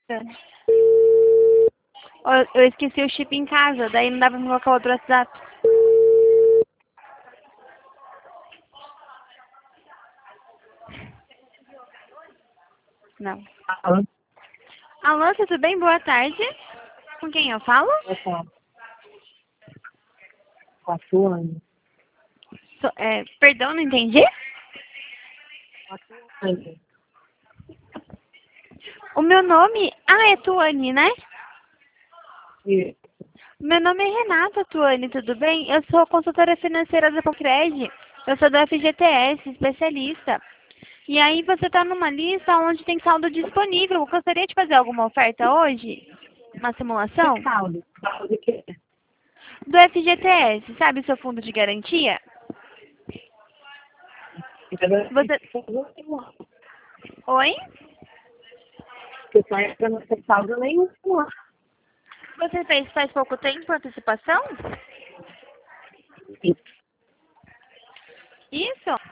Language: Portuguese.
Eu esqueci o chip em casa, daí não dá pra me colocar outro WhatsApp. Não. Alô? Alô, tudo bem? Boa tarde. Com quem eu falo? Com a Suane. Perdão, não entendi? O meu nome... Ah, é Tuane, né? Isso. Meu nome é Renata, Tuane, tudo bem? Eu sou consultora financeira da Cocred. Eu sou do FGTS, especialista. E aí você está numa lista onde tem saldo disponível. Eu gostaria de fazer alguma oferta hoje? Uma simulação? Que saldo? Saldo de quê? Do FGTS, sabe o seu fundo de garantia? Você... Oi? Porque só entra no seu saldo nenhum. Você fez faz pouco tempo antecipação? Isso. Isso?